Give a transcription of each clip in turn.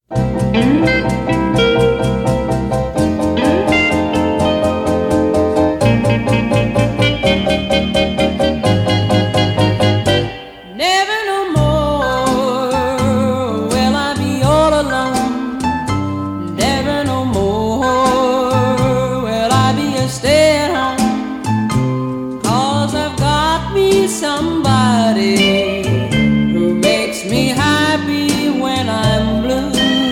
Never no more will I be all alone. Never no more will I be a stay-at-home. 'Cause I've got me somebody who makes me happy when I'm blue.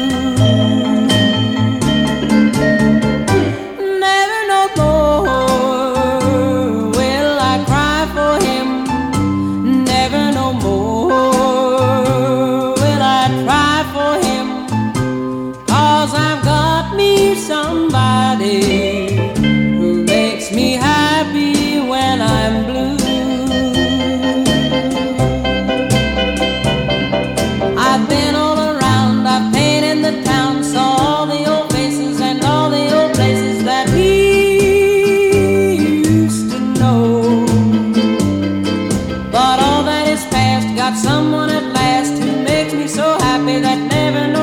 Never no more will I cry for him. Never no more will I try for him. 'Cause I've got me somebody who makes me happy when I'm blue. I've been all around, I've painted the town, saw all the old faces and all the old places that we used to know. But all that is past, got someone at last who makes me so happy that never